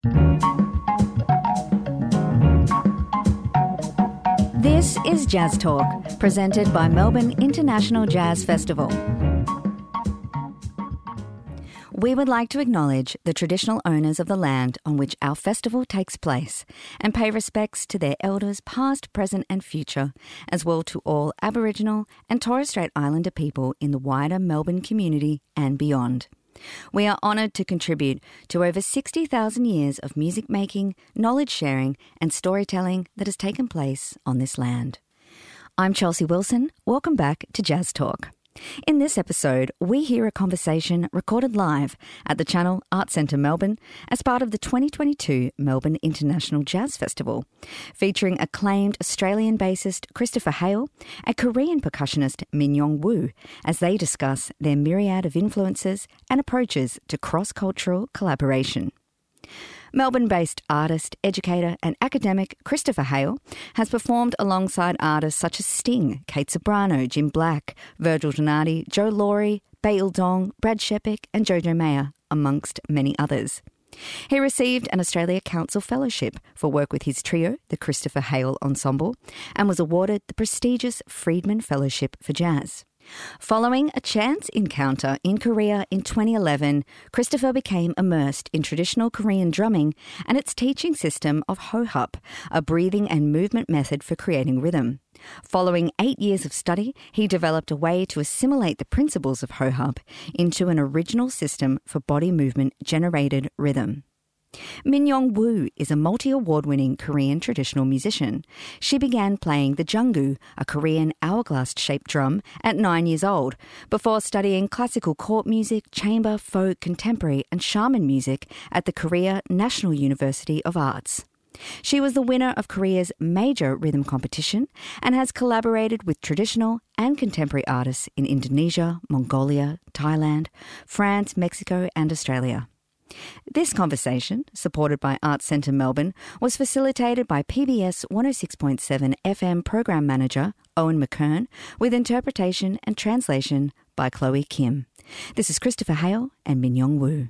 This is Jazz Talk, presented by Melbourne International Jazz Festival. We would like to acknowledge the traditional owners of the land on which our festival takes place and pay respects to their elders past, present and future, as well to all Aboriginal and Torres Strait Islander people in the wider Melbourne community and beyond. We are honoured to contribute to over 60,000 years of music making, knowledge sharing and storytelling that has taken place on this land. I'm Chelsea Wilson. Welcome back to Jazz Talk. In this episode, we hear a conversation recorded live at the Channel Arts Centre Melbourne as part of the 2022 Melbourne International Jazz Festival, featuring acclaimed Australian bassist Christopher Hale and Korean percussionist Min Young Woo as they discuss their myriad of influences and approaches to cross-cultural collaboration. Melbourne-based artist, educator and academic Christopher Hale has performed alongside artists such as Sting, Kate Ceberano, Jim Black, Virgil Donati, Joe Laurie, Bail Dong, Brad Shepik and Jojo Mayer, amongst many others. He received an Australia Council Fellowship for work with his trio, the Christopher Hale Ensemble, and was awarded the prestigious Friedman Fellowship for Jazz. Following a chance encounter in Korea in 2011, Christopher became immersed in traditional Korean drumming and its teaching system of Ho-Hup, a breathing and movement method for creating rhythm. Following 8 years of study, he developed a way to assimilate the principles of Ho-Hup into an original system for body movement-generated rhythm. Min Young Woo is a multi-award-winning Korean traditional musician. She began playing the janggu, a Korean hourglass-shaped drum, at 9 years old, before studying classical court music, chamber, folk, contemporary and shaman music at the Korea National University of Arts. She was the winner of Korea's major rhythm competition and has collaborated with traditional and contemporary artists in Indonesia, Mongolia, Thailand, France, Mexico and Australia. This conversation, supported by Arts Centre Melbourne, was facilitated by PBS 106.7 FM Program Manager Owen McKern, with interpretation and translation by Chloe Kim. This is Christopher Hale and Min Young Woo.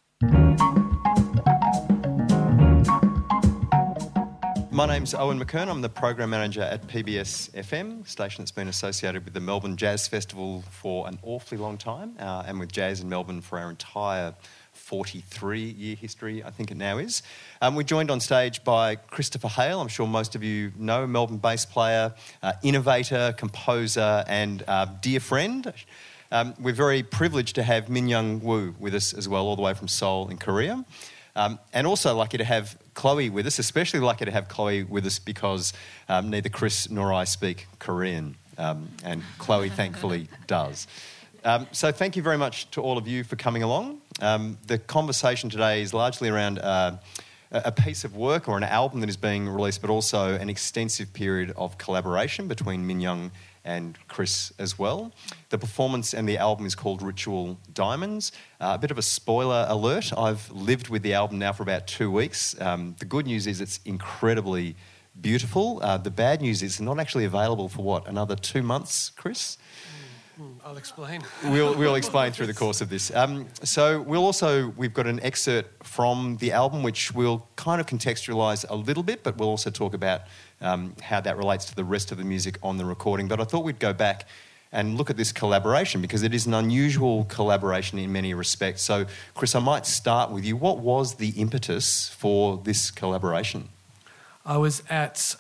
My name's Owen McKern. I'm the Program Manager at PBS FM, a station that's been associated with the Melbourne Jazz Festival for an awfully long time, and with jazz in Melbourne for our entire 43-year history, I think it now is. We're joined on stage by Christopher Hale. I'm sure most of you know, Melbourne bass player, innovator, composer and dear friend. We're very privileged to have Min Young Woo with us as well, all the way from Seoul in Korea. And also lucky to have Chloe with us, especially lucky to have Chloe with us because neither Chris nor I speak Korean, and Chloe thankfully does. So thank you very much to all of you for coming along. The conversation today is largely around a piece of work or an album that is being released, but also an extensive period of collaboration between Min Young and Chris as well. The performance and the album is called Ritual Diamonds. A bit of a spoiler alert, I've lived with the album now for about 2 weeks. The good news is it's incredibly beautiful. The bad news is it's not actually available for, another 2 months, Chris? I'll explain. We'll explain through the course of this. So we've got an excerpt from the album which we'll kind of contextualise a little bit, but we'll also talk about how that relates to the rest of the music on the recording. But I thought we'd go back and look at this collaboration because it is an unusual collaboration in many respects. So, Chris, I might start with you. What was the impetus for this collaboration? I was at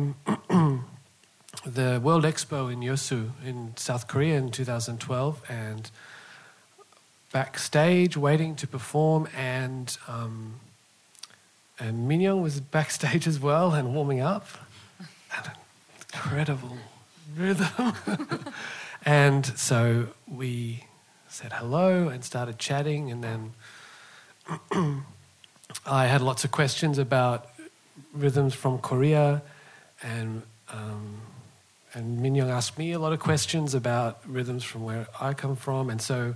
the World Expo in Yeosu in South Korea in 2012 and backstage waiting to perform and Min Young was backstage as well and warming up. An incredible rhythm. And so we said hello and started chatting and then I had lots of questions about rhythms from Korea and Min Young asked me a lot of questions about rhythms from where I come from, and so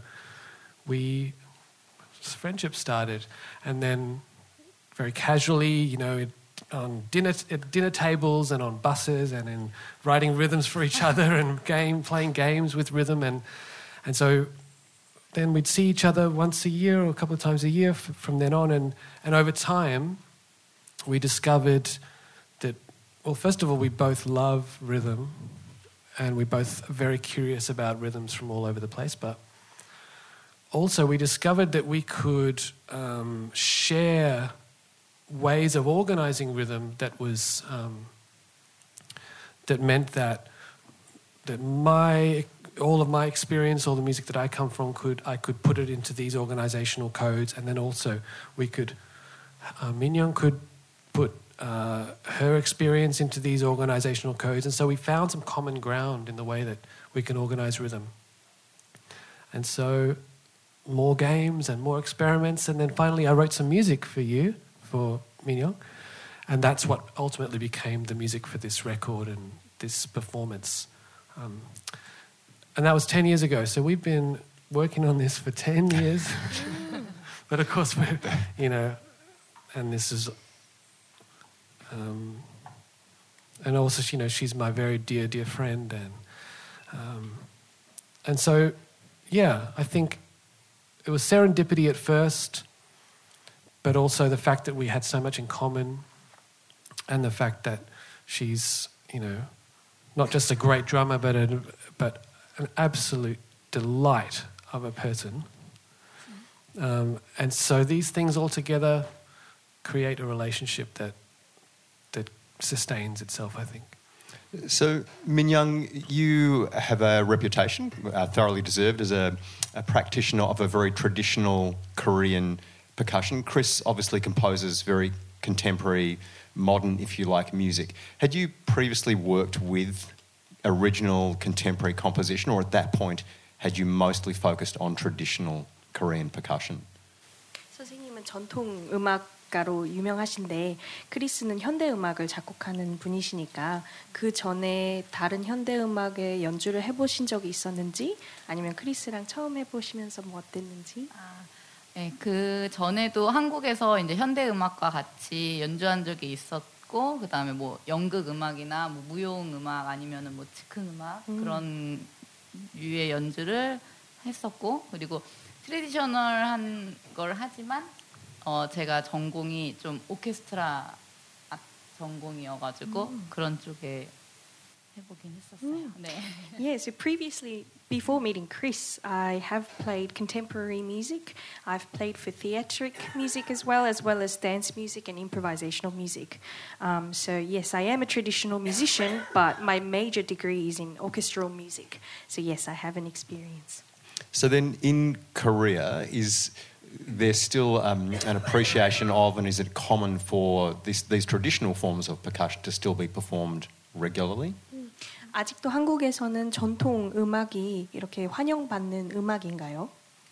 friendship started. And then very casually, on dinner tables and on buses and in writing rhythms for each other and playing games with rhythm, and so then we'd see each other once a year or a couple of times a year from then on. And over time, we discovered that, well, first of all, we both love rhythm and we're both very curious about rhythms from all over the place. But also we discovered that we could share ways of organizing rhythm that was that meant that all of my experience, all the music that I come from, I could put it into these organizational codes, and then also we could Minyoung could put her experience into these organizational codes, and so we found some common ground in the way that we can organize rhythm. And so more games and more experiments, and then finally I wrote some music for you, for Minyoung, and that's what ultimately became the music for this record and this performance. And that was 10 years ago, so we've been working on this for 10 years. But of course, we're, and this is... and also, she's my very dear, dear friend. And so, yeah, I think it was serendipity at first, but also the fact that we had so much in common and the fact that she's, not just a great drummer, but an absolute delight of a person. And so these things all together create a relationship that sustains itself, I think. So, Minyoung, you have a reputation, thoroughly deserved, as a practitioner of a very traditional Korean percussion. Chris obviously composes very contemporary, modern, if you like, music. Had you previously worked with original contemporary composition, or at that point had you mostly focused on traditional Korean percussion? 선생님은 전통 음악가로 유명하신데 크리스는 현대 음악을 작곡하는 분이시니까 그 전에 다른 현대 음악의 연주를 해보신 적이 있었는지 아니면 크리스랑 처음 해보시면서 뭐 어땠는지? 네, 그 전에도 한국에서 이제 현대 음악과 같이 연주한 적이 있었고, 그 다음에 뭐 연극 음악이나 뭐 무용 음악 아니면은 뭐 즉흥 음악 그런 유의 연주를 했었고, 그리고 트레디셔널한 걸 하지만 제가 전공이 좀 오케스트라 전공이어가지고 그런 쪽에 해보긴 했었어요. 네. Yeah, so previously, before meeting Chris, I have played contemporary music. I've played for theatric music as well as dance music and improvisational music. So yes, I am a traditional musician, but my major degree is in orchestral music. So yes, I have an experience. So then in Korea, is there still an appreciation of, and is it common for these traditional forms of percussion to still be performed regularly? 아직도 한국에서는 전통 음악이 이렇게 환영받는 음악인가요?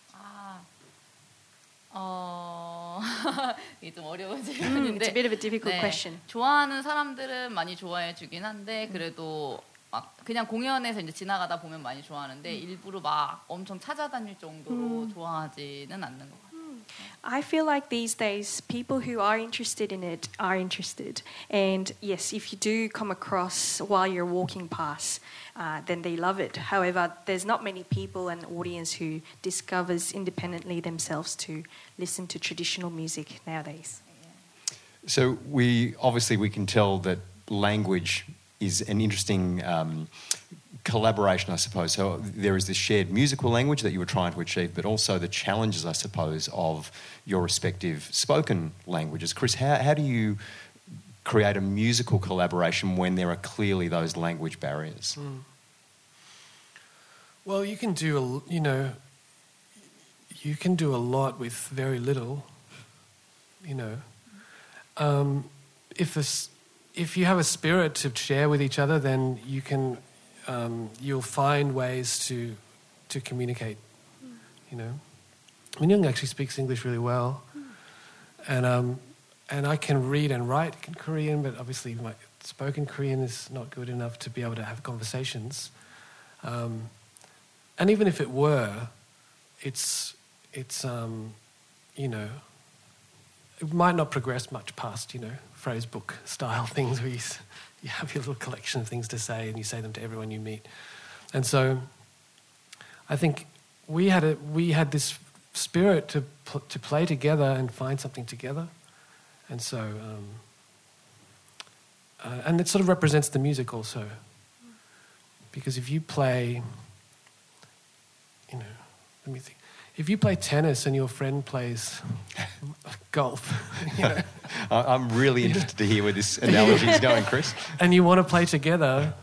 이게 좀 어려운 질문인데 It's a bit of a difficult question. 좋아하는 사람들은 많이 좋아해 주긴 한데 그래도 막 그냥 공연에서 이제 지나가다 보면 많이 좋아하는데 일부러 막 엄청 찾아다닐 정도로 좋아하지는 않는 것 같아요. I feel like these days people who are interested in it are interested, and yes, if you do come across while you're walking past, then they love it. However, there's not many people and audience who discovers independently themselves to listen to traditional music nowadays. So we can tell that language is an interesting collaboration, I suppose. So there is this shared musical language that you were trying to achieve, but also the challenges, I suppose, of your respective spoken languages. Chris, how do you create a musical collaboration when there are clearly those language barriers? Well, you can do a lot with very little. If you have a spirit to share with each other, then you can. You'll find ways to communicate. Minyoung actually speaks English really well, and I can read and write in Korean, but obviously my spoken Korean is not good enough to be able to have conversations. And even if it were, it's it might not progress much past phrase book style things where you have your little collection of things to say and you say them to everyone you meet. And so I think we had this spirit to play together and find something together, and so and it sort of represents the music also, because if you play, let me think. If you play tennis and your friend plays golf, I'm really interested to hear where this analogy is going, Chris. And you want to play together,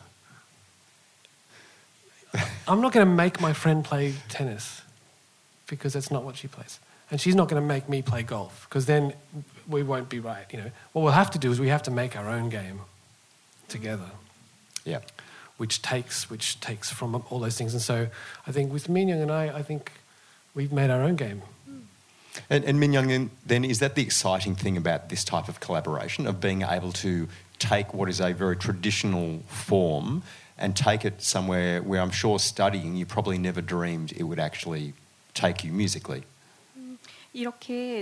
I'm not going to make my friend play tennis because that's not what she plays. And she's not going to make me play golf because then we won't be right. What we'll have to do is we have to make our own game together. Yeah. Which takes from all those things. And so I think with Min Young and I think we've made our own game. And Min Young, then, is that the exciting thing about this type of collaboration, of being able to take what is a very traditional form and take it somewhere where I'm sure studying you probably never dreamed it would actually take you musically? 이렇게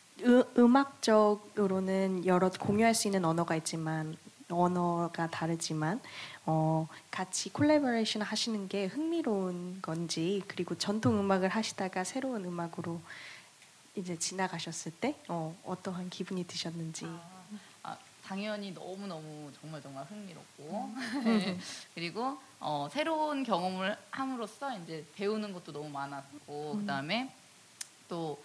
음악적으로는 여러 공유할 수 있는 언어가 다르지만 같이 콜라보레이션 하시는 게 흥미로운 건지, 그리고 전통 음악을 하시다가 새로운 음악으로 이제 지나가셨을 때 어떠한 기분이 드셨는지. 당연히 너무너무 정말 흥미롭고 그리고 새로운 경험을 함으로써 이제 배우는 것도 너무 많았고 그다음에 또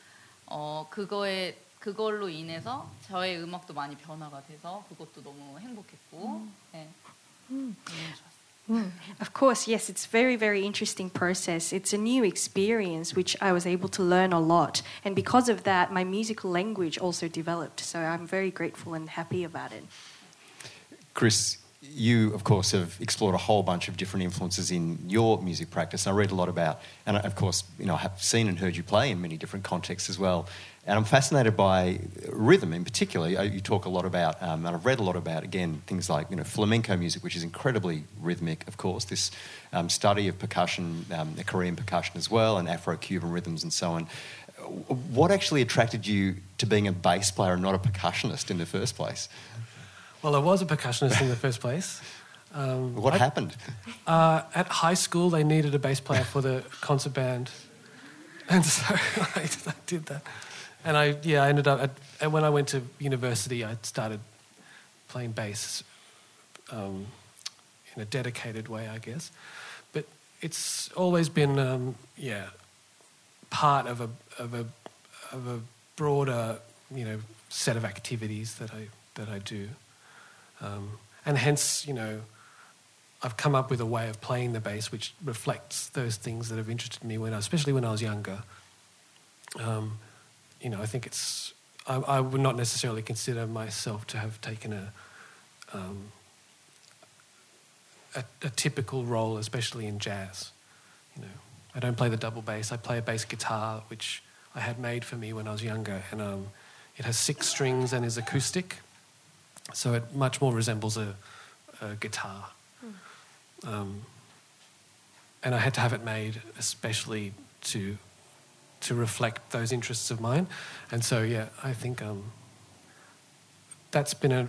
그걸로 인해서 저의 음악도 많이 변화가 돼서 그것도 너무 행복했고 네. 너무 좋았어요. Of course, yes, it's very, very interesting process. It's a new experience which I was able to learn a lot. And because of that, my musical language also developed. So I'm very grateful and happy about it. Chris, you, of course, have explored a whole bunch of different influences in your music practice. I read a lot about, and of course, I have seen and heard you play in many different contexts as well. And I'm fascinated by rhythm in particular. You talk a lot about, and I've read a lot about, again, things like flamenco music, which is incredibly rhythmic, of course, this study of percussion, Korean percussion as well, and Afro-Cuban rhythms and so on. What actually attracted you to being a bass player and not a percussionist in the first place? Well, I was a percussionist in the first place. What happened? At high school, they needed a bass player for the concert band. And so I did that. And I ended up, when I went to university, I started playing bass in a dedicated way, I guess. But it's always been, part of a broader, set of activities that I do. And hence, I've come up with a way of playing the bass which reflects those things that have interested me especially when I was younger. I think I would not necessarily consider myself to have taken a typical role, especially in jazz. I don't play the double bass. I play a bass guitar, which I had made for me when I was younger, and it has 6 strings and is acoustic, so it much more resembles a guitar. And I had to have it made especially to reflect those interests of mine. And so, I think that's been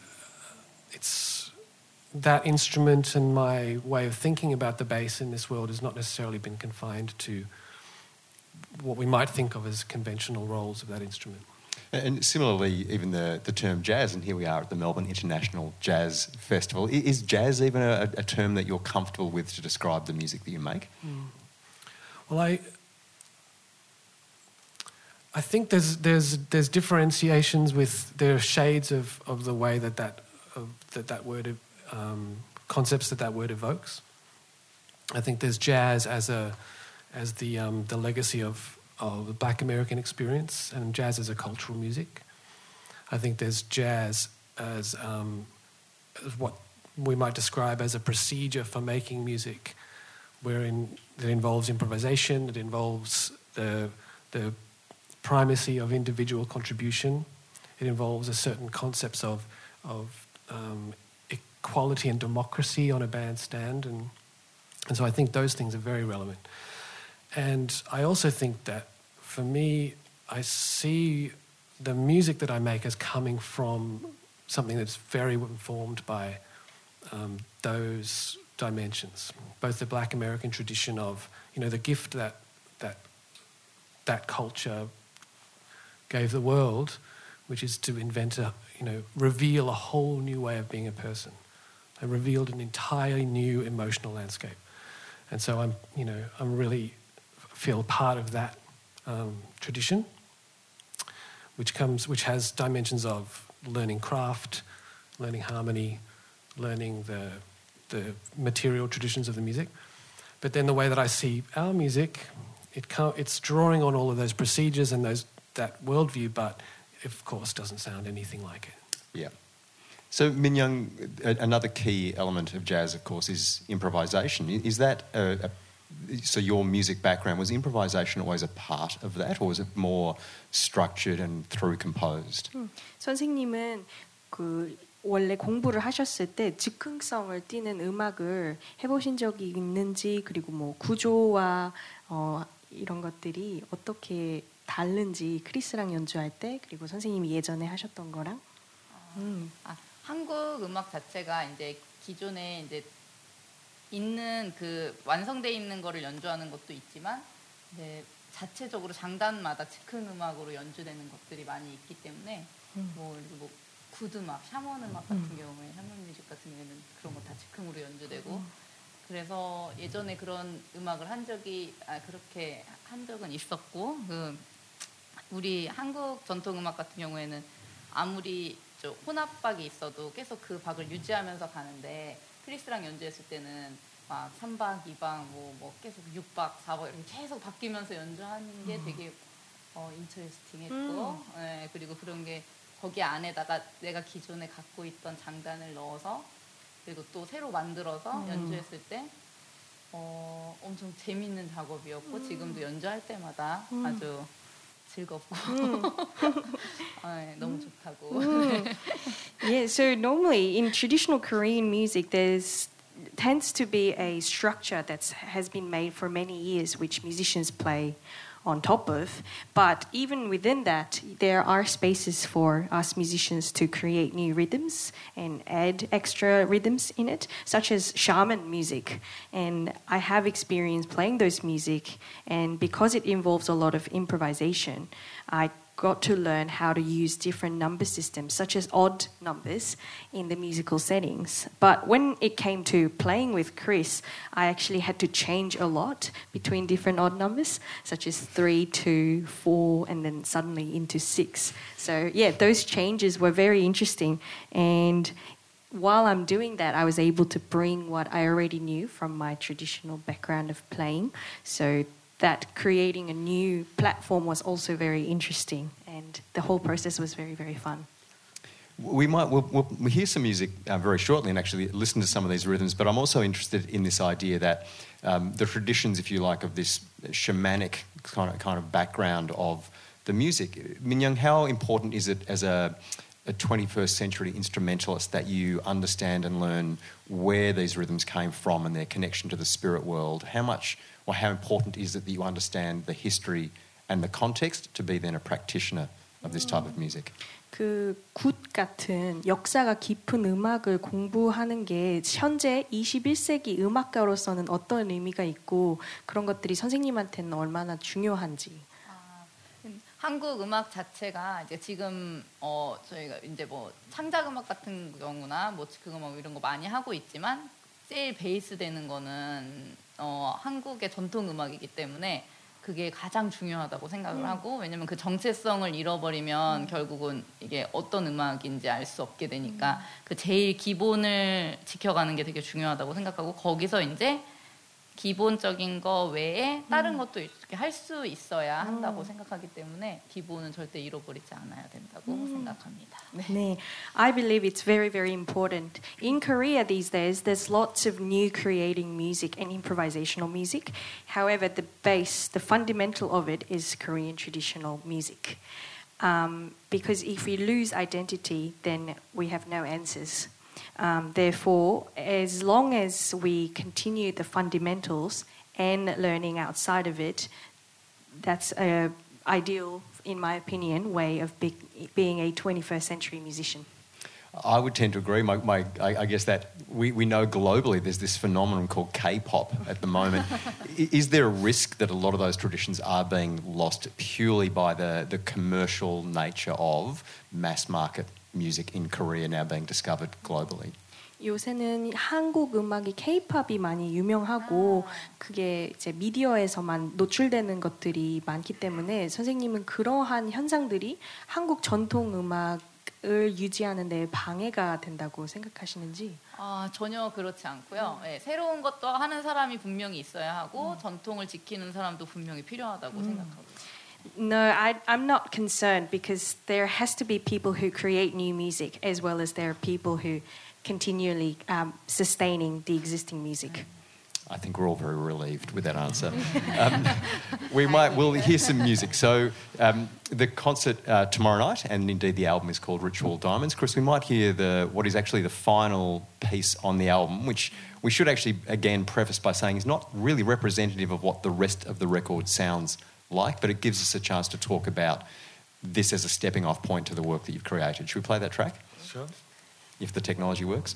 that instrument, and my way of thinking about the bass in this world has not necessarily been confined to what we might think of as conventional roles of that instrument. And similarly, even the term jazz, and here we are at the Melbourne International Jazz Festival. Is jazz even a term that you're comfortable with to describe the music that you make? Well, I think there's differentiations there are shades of the way that word concepts that word evokes. I think there's jazz as the legacy of the Black American experience, and jazz as a cultural music. I think there's jazz as what we might describe as a procedure for making music, wherein it involves improvisation, it involves the primacy of individual contribution, it involves a certain concepts of equality and democracy on a bandstand, and so I think those things are very relevant. And I also think that, for me, I see the music that I make as coming from something that's very informed by those dimensions, both the Black American tradition of, the gift that that culture gave the world, which is to reveal a whole new way of being a person. They revealed an entirely new emotional landscape. And so I'm really feel part of that tradition, which has dimensions of learning craft, learning harmony, learning the material traditions of the music. But then the way that I see our music, it's drawing on all of those procedures and that worldview, but it, of course, doesn't sound anything like it. Yeah. So, Min Young, another key element of jazz, of course, is improvisation. Is that so your music background, was improvisation always a part of that, or was it more structured and through composed? 선생님은 원래 공부를 하셨을 때 즉흥성을 띠는 음악을 해보신 적이 있는지, 그리고 뭐 구조와 이런 것들이 어떻게 다른지 크리스랑 연주할 때, 그리고 선생님이 예전에 하셨던 거랑. 한국 음악 자체가 이제 기존에 이제 있는 그 완성돼 있는 거를 연주하는 것도 있지만, 이제 자체적으로 장단마다 즉흥 음악으로 연주되는 것들이 많이 있기 때문에 뭐 구드 음악, 샤먼 음악 같은 경우에, 샤먼 뮤직 같은 경우에는 그런 거 다 즉흥으로 연주되고, 그래서 예전에 그런 음악을 그렇게 한 적은 있었고, 우리 한국 전통 음악 같은 경우에는 아무리 혼합박이 있어도 계속 그 박을 유지하면서 가는데, 크리스랑 연주했을 때는 막 3박, 2박, 뭐 계속 6박, 4박 이렇게 계속 바뀌면서 연주하는 게 되게 인터레스팅했고, 네, 그리고 그런 게 거기 안에다가 내가 기존에 갖고 있던 장단을 넣어서 그리고 또 새로 만들어서 연주했을 때 엄청 재밌는 작업이었고, 지금도 연주할 때마다 아주 즐겁고 너무 좋다고. Yeah, so normally in traditional Korean music tends to be a structure that has been made for many years, which musicians play on top of. But even within that, there are spaces for us musicians to create new rhythms and add extra rhythms in it, such as shaman music. And I have experience playing those music, and because it involves a lot of improvisation, I got to learn how to use different number systems, such as odd numbers, in the musical settings. But when it came to playing with Chris, I actually had to change a lot between different odd numbers, such as 3, 2, 4, and then suddenly into 6. So yeah, those changes were very interesting. And while I'm doing that, I was able to bring what I already knew from my traditional background of playing. So that creating a new platform was also very interesting, and the whole process was very, very fun. We'll hear some music very shortly and actually listen to some of these rhythms, but I'm also interested in this idea that the traditions, if you like, of this shamanic kind of background of the music. Min Young, how important is it as a 21st century instrumentalist that you understand and learn where these rhythms came from and their connection to the spirit world? How important is it that you understand the history and the context to be then a practitioner of this type of music? 굿 같은 역사가 깊은 음악을 공부하는 게 현재 21세기 음악가로서는 어떤 의미가 있고, 그런 것들이 선생님한테는 얼마나 중요한지. 한국 음악 자체가 이제 지금 저희가 이제 뭐 창작 음악 같은 경우나 뭐 즉흥 음악 이런 거 많이 하고 있지만, 제일 베이스 되는 거는 한국의 전통 음악이기 때문에 그게 가장 중요하다고 생각을 하고, 왜냐면 그 정체성을 잃어버리면 결국은 이게 어떤 음악인지 알 수 없게 되니까 그 제일 기본을 지켜가는 게 되게 중요하다고 생각하고, 거기서 이제 기본적인 거 외에 다른 것도 이렇게 할 수 있어야 한다고 생각하기 때문에 기본은 절대 잃어버리지 않아야 된다고 생각합니다. 네. I believe it's very, very important. In Korea these days, there's lots of new creating music and improvisational music. However, the base, the fundamental of it is Korean traditional music. Because if we lose identity, then we have no answers. Therefore, as long as we continue the fundamentals and learning outside of it, that's an ideal, in my opinion, way of being a 21st century musician. I would tend to agree. I guess that we know globally there's this phenomenon called K-pop at the moment. is there a risk that a lot of those traditions are being lost purely by the commercial nature of mass market music in Korea now being discovered globally? 요새는 한국 음악이 K-팝이 많이 유명하고 그게 이제 미디어에서만 노출되는 것들이 많기 때문에 선생님은 그러한 현상들이 한국 전통 음악을 유지하는 데 방해가 된다고 생각하시는지? 전혀 그렇지 않고요. 네, 새로운 것도 하는 사람이 분명히 있어야 하고 전통을 지키는 사람도 분명히 필요하다고 생각하고 있어요. No, I'm not concerned because there has to be people who create new music as well as there are people who continually sustaining the existing music. I think we're all very relieved with that answer. We'll hear some music. So the concert tomorrow night, and indeed the album is called Ritual Diamonds. Chris, we might hear what is actually the final piece on the album, which we should actually again preface by saying is not really representative of what the rest of the record sounds like, but it gives us a chance to talk about this as a stepping off point to the work that you've created. Should we play that track? Sure. If the technology works.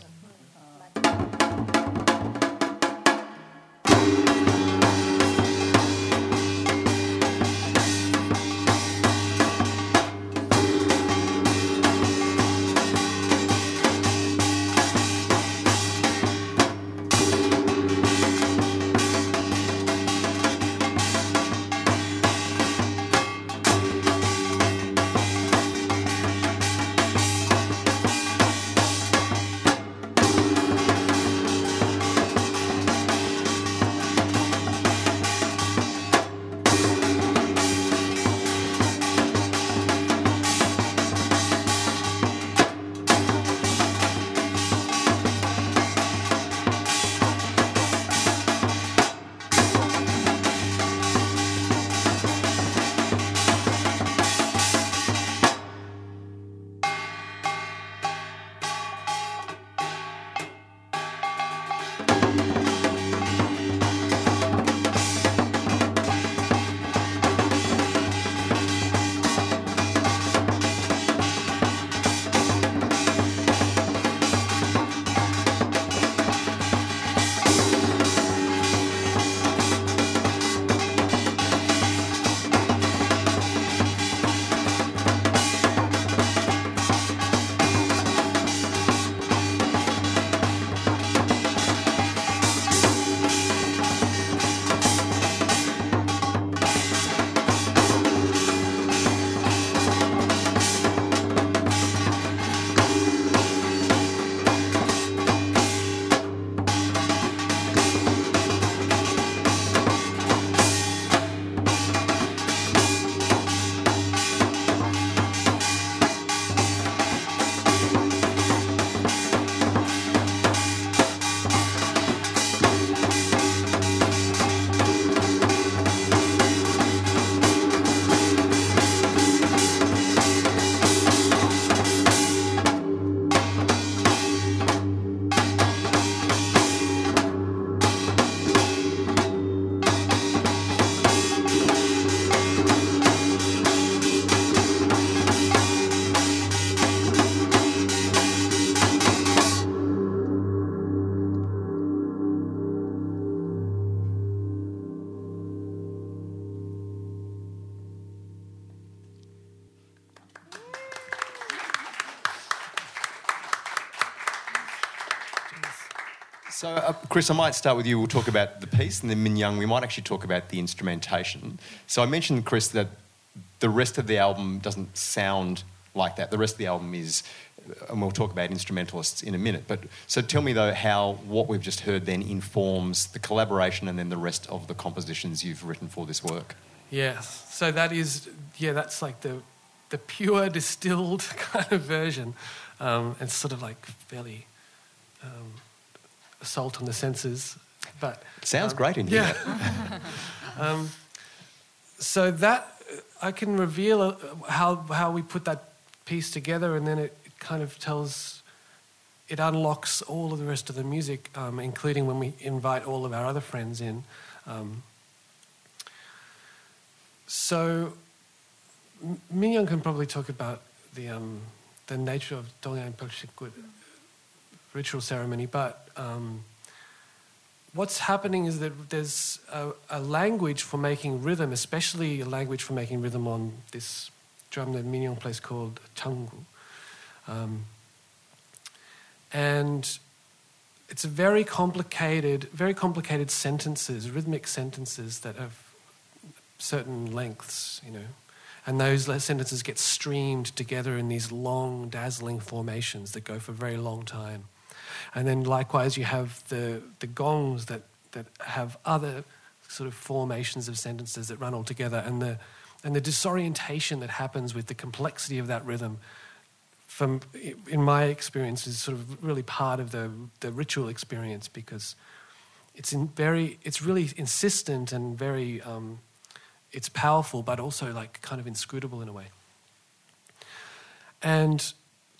So, Chris, I might start with you. We'll talk about the piece, and then Min Young, we might actually talk about the instrumentation. So I mentioned, Chris, that the rest of the album doesn't sound like that. The rest of the album is, and we'll talk about instrumentalists in a minute, but so tell me, though, how what we've just heard then informs the collaboration and then the rest of the compositions you've written for this work. Yes. So that's like the pure distilled kind of version. It's sort of like fairly assault on the senses, but it sounds great in here. Yeah. So that I can reveal how we put that piece together, and then it kind of it unlocks all of the rest of the music, including when we invite all of our other friends in. So Min Young can probably talk about the nature of Dongyang Pyeolshik ritual ceremony, but what's happening is that there's a language for making rhythm, especially a language for making rhythm on this drum that Min Young plays called Changu. And it's very complicated sentences, rhythmic sentences that have certain lengths, you know. And those sentences get streamed together in these long, dazzling formations that go for a very long time. And then likewise you have the gongs that have other sort of formations of sentences that run all together, and the disorientation that happens with the complexity of that rhythm, in my experience, is sort of really part of the ritual experience, because it's really insistent and very it's powerful, but also like kind of inscrutable in a way. And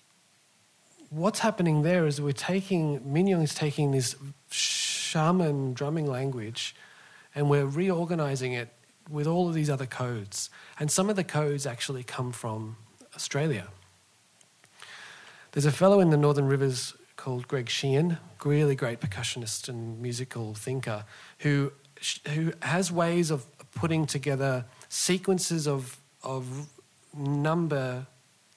what's happening there is Min Young is taking this shaman drumming language, and we're reorganizing it with all of these other codes. And some of the codes actually come from Australia. There's a fellow in the Northern Rivers called Greg Sheehan, really great percussionist and musical thinker, who has ways of putting together sequences of numbered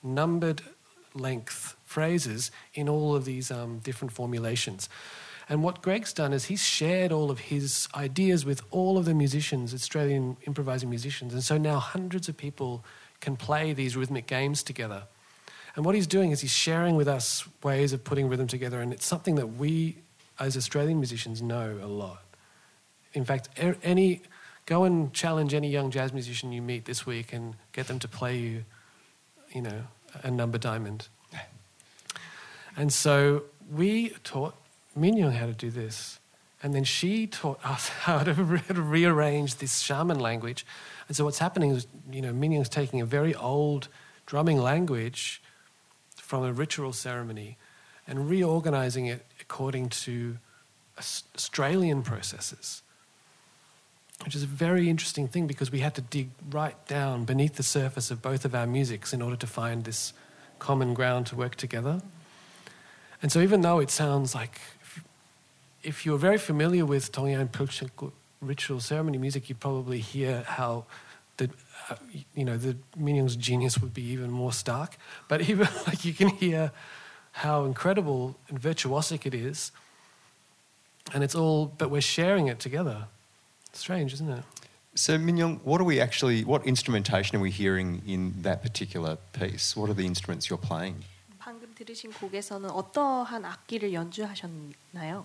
length phrases in all of these different formulations. And what Greg's done is he's shared all of his ideas with all of the musicians, Australian improvising musicians. And so now hundreds of people can play these rhythmic games together. And what he's doing is he's sharing with us ways of putting rhythm together, and it's something that we, as Australian musicians, know a lot. In fact, go and challenge any young jazz musician you meet this week and get them to play you know, a number diamond. And so we taught Min Young how to do this. And then she taught us how to rearrange this shaman language. And so what's happening is, you know, Min Young's taking a very old drumming language from a ritual ceremony and reorganizing it according to Australian processes, which is a very interesting thing, because we had to dig right down beneath the surface of both of our musics in order to find this common ground to work together. And so even though it sounds like, if you're very familiar with Tongyan Pulchuk ritual ceremony music, you probably hear how the Min Young's genius would be even more stark. But even like you can hear how incredible and virtuosic it is. And it's all, but we're sharing it together. Strange, isn't it? So Min Young, what instrumentation are we hearing in that particular piece? What are the instruments you're playing? 방금 들으신 곡에서는 어떠한 악기를 연주하셨나요?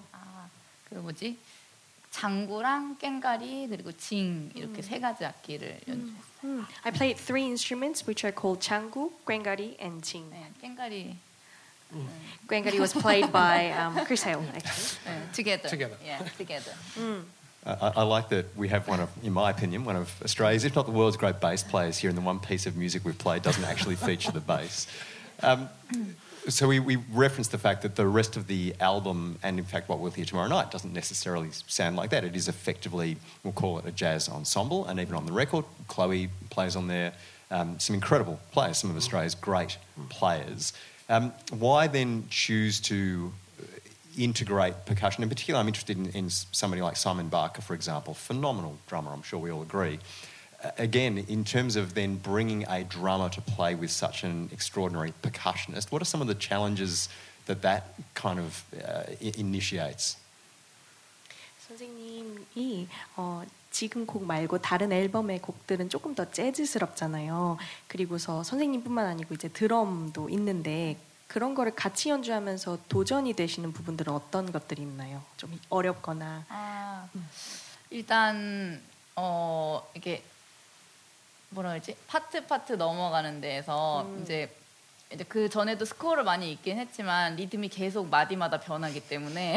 장구랑 깽가리 그리고 징 이렇게 세 가지 악기를 연주했어요. I played 3 instruments which are called 장구, 꽹가리, and jing. 네, 깽가리. 꽹가리 was played by Chris Hale, actually. Together. Yeah, together. I like that we have in my opinion, one of Australia's, if not the world's great bass players here, and the one piece of music we've played doesn't actually feature the bass. So we referenced the fact that the rest of the album, and in fact what we'll hear tomorrow night, doesn't necessarily sound like that. It is effectively, we'll call it a jazz ensemble, and even on the record, Chloe plays on there, some incredible players, some of Australia's great players. Why then choose to integrate percussion? In particular, I'm interested in somebody like Simon Barker, for example, phenomenal drummer, I'm sure we all agree. Again, in terms of then bringing a drummer to play with such an extraordinary percussionist, what are some of the challenges that kind of initiates? 선생님이 지금 곡 말고 다른 앨범의 곡들은 조금 더 재즈스럽잖아요. 그리고서 선생님뿐만 아니고 이제 드럼도 있는데 그런 거를 같이 연주하면서 도전이 되시는 부분들은 어떤 것들이 있나요? 좀 어렵거나. 일단 이게 뭐라 그러지? 파트 넘어가는 데에서 이제 그 전에도 스코어를 많이 읽긴 했지만 리듬이 계속 마디마다 변하기 때문에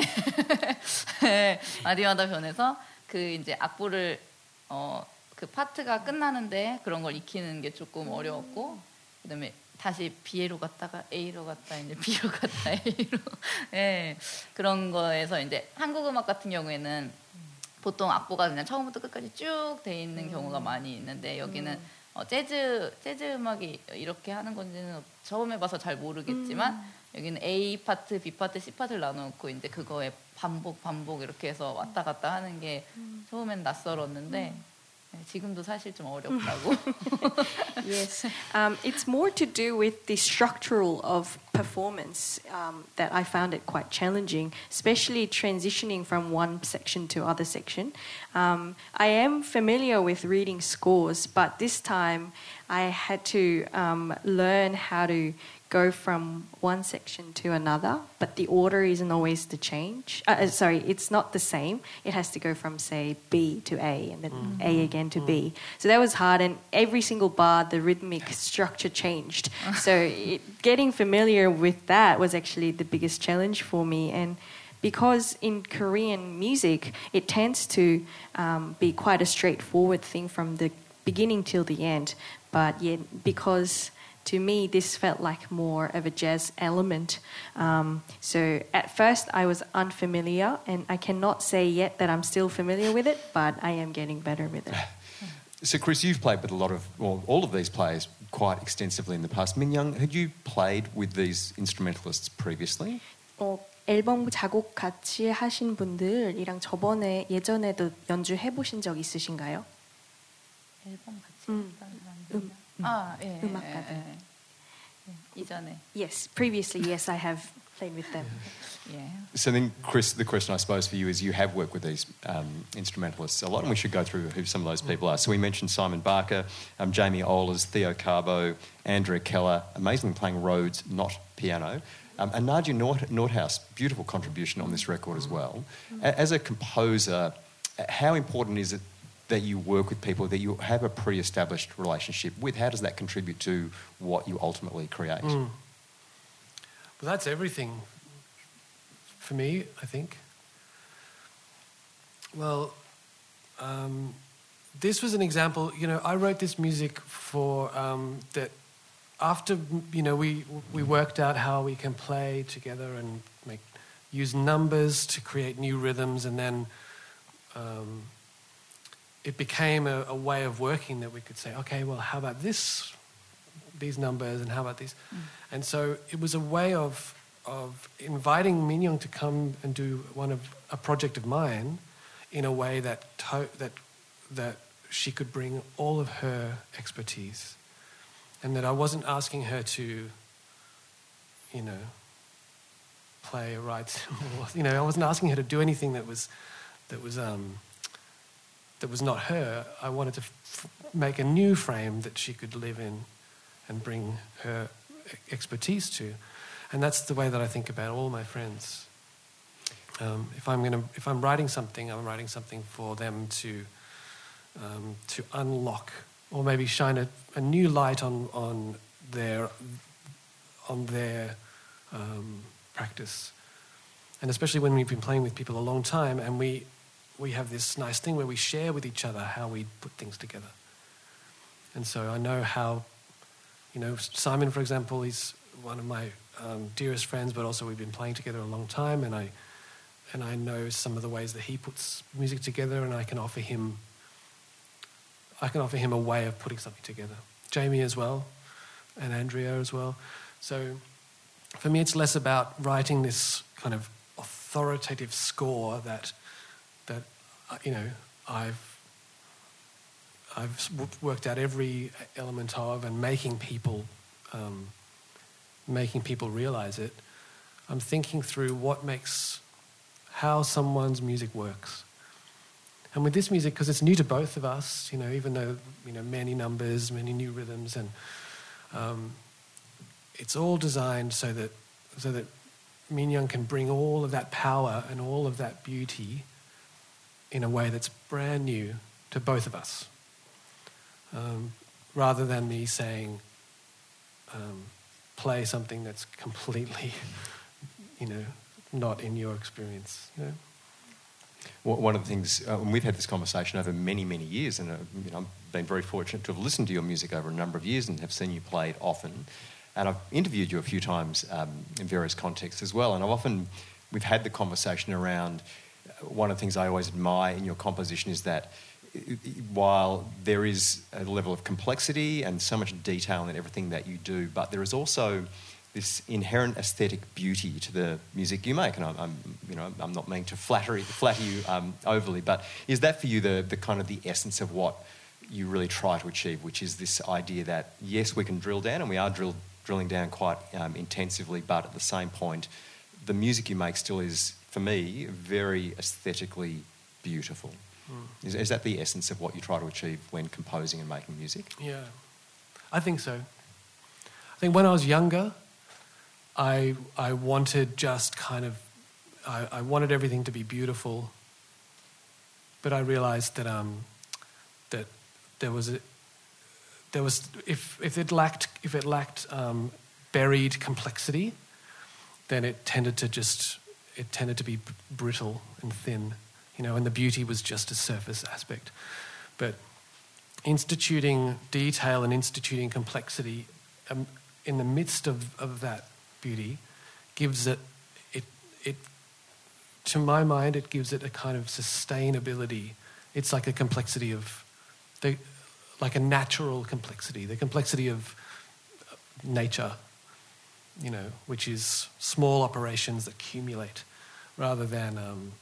마디마다 변해서 그 이제 악보를 그 파트가 끝나는데 그런 걸 익히는 게 조금 어려웠고, 그다음에 다시 B로 갔다가 A로 갔다 이제 B로 갔다 A로 그런 거에서 이제 한국 음악 같은 경우에는 보통 악보가 그냥 처음부터 끝까지 쭉 돼 있는 경우가 많이 있는데 여기는 재즈 음악이 이렇게 하는 건지는 처음 해봐서 잘 모르겠지만 여기는 A 파트, B 파트, C 파트를 나눠놓고 이제 그거에 반복 이렇게 해서 왔다 갔다 하는 게 처음엔 낯설었는데 지금도 사실 좀 어렵다고. Yes, it's more to do with the structural of performance that I found it quite challenging, especially transitioning from one section to other section. I am familiar with reading scores, but this time I had to learn how to go from one section to another, but the order isn't always the change. It's not the same. It has to go from, say, B to A and then A again to B. So that was hard, and every single bar, the rhythmic structure changed. So getting familiar with that was actually the biggest challenge for me. And because in Korean music, it tends to be quite a straightforward thing from the beginning till the end. But yet, because to me, this felt like more of a jazz element. So at first, I was unfamiliar, and I cannot say yet that I'm still familiar with it, but I am getting better with it. So, Chris, you've played with all of these players quite extensively in the past. Min-young, had you played with these instrumentalists previously? 앨범 작곡 같이 하신 분들이랑 예전에도 연주해 보신 적 있으신가요? 앨범 같이 했다는 음악가들. 이전에. Yes, previously, yes, I have played with them. Yeah. So then, Chris, the question I suppose for you is you have worked with these instrumentalists a lot, and we should go through who some of those people are. So we mentioned Simon Barker, Jamie Ohlers, Theo Carbo, Andrea Keller, amazingly playing Rhodes, not piano, and Nadia Nordhaus, beautiful contribution on this record as well. As a composer, how important is it that you work with people that you have a pre-established relationship with? How does that contribute to what you ultimately create? Well, that's everything for me, I think. Well, this was an example. I wrote this music for that. After we worked out how we can play together and use numbers to create new rhythms, and then it became a way of working that we could say, okay, well, how about these numbers, and how about these? And so it was a way of inviting Min-young to come and do a project of mine in a way that she could bring all of her expertise, and that I wasn't asking her to, play a right symbol. I wasn't asking her to do anything that was not her. I wanted to make a new frame that she could live in and bring her expertise to. And that's the way that I think about all my friends. If I'm writing something, I'm writing something for them to unlock, or maybe shine a new light on their practice. And especially when we've been playing with people a long time, and we have this nice thing where we share with each other how we put things together. And so I know how, Simon, for example, he's one of my dearest friends, but also we've been playing together a long time, and I know some of the ways that he puts music together, and I can offer him a way of putting something together. Jamie as well, and Andrea as well. So for me, it's less about writing this kind of authoritative score that I've worked out every element of, and making people realize it. I'm thinking through how someone's music works. And with this music, because it's new to both of us, even though many numbers, many new rhythms, and it's all designed so that Min-young can bring all of that power and all of that beauty in a way that's brand new to both of us, rather than me saying, play something that's completely, not in your experience. One of the things, and we've had this conversation over many, many years, and I've been very fortunate to have listened to your music over a number of years and have seen you play it often. And I've interviewed you a few times in various contexts as well, and we've had the conversation around one of the things I always admire in your composition is that while there is a level of complexity and so much detail in everything that you do, but there is also this inherent aesthetic beauty to the music you make. And I'm not meaning to flatter you overly, but is that for you the kind of the essence of what you really try to achieve, which is this idea that yes, we can drill down, and we are drilling down quite intensively, but at the same point, the music you make still is, for me, very aesthetically beautiful. Is that the essence of what you try to achieve when composing and making music? Yeah, I think so. I think when I was younger, I wanted just kind of, I wanted everything to be beautiful, but I realised that that there was if it lacked buried complexity, then it tended to be brittle and thin, and the beauty was just a surface aspect. But instituting detail and instituting complexity in the midst of that beauty gives it to my mind, it gives it a kind of sustainability. It's like a complexity like a natural complexity, the complexity of nature, which is small operations that accumulate, rather than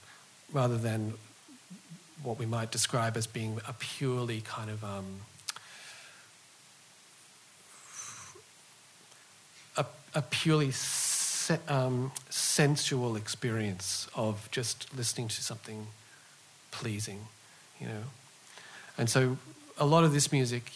what we might describe as being a purely kind of a purely sensual experience of just listening to something pleasing, And so a lot of this music,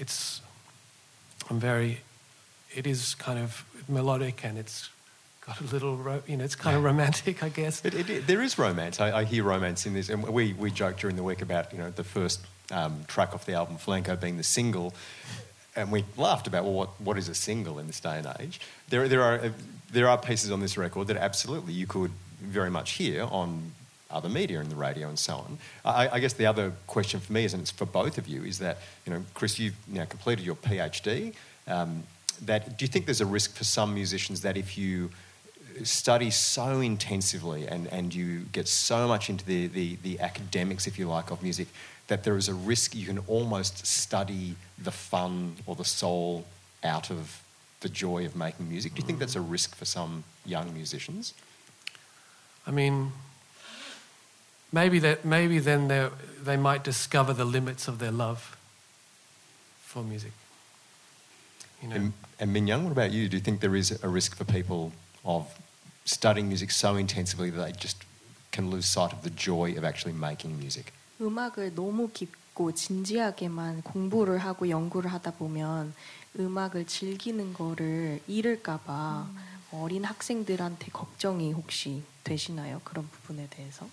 it is kind of melodic, and it's got a little, it's kind of romantic, I guess. There is romance. I hear romance in this, and we joked during the week about the first track off the album, Flamenco, being the single. And we laughed about, what is a single in this day and age? There are pieces on this record that absolutely you could very much hear on other media and the radio and so on. I guess the other question for me is, and it's for both of you, is that, Chris, you've now completed your PhD. Do you think there's a risk for some musicians that if you study so intensively and you get so much into the academics, if you like, of music, that there is a risk you can almost study the fun or the soul out of the joy of making music? Do you think that's a risk for some young musicians? I mean, maybe then they might discover the limits of their love for music. And Min Young, what about you? Do you think there is a risk for people of studying music so intensively that they just can lose sight of the joy of actually making music? 음악을 너무 깊고 진지하게만 공부를 하고 연구를 하다 보면 음악을 즐기는 거를 잃을까 봐 어린 학생들한테 걱정이 혹시 되시나요? 그런 부분에 대해서?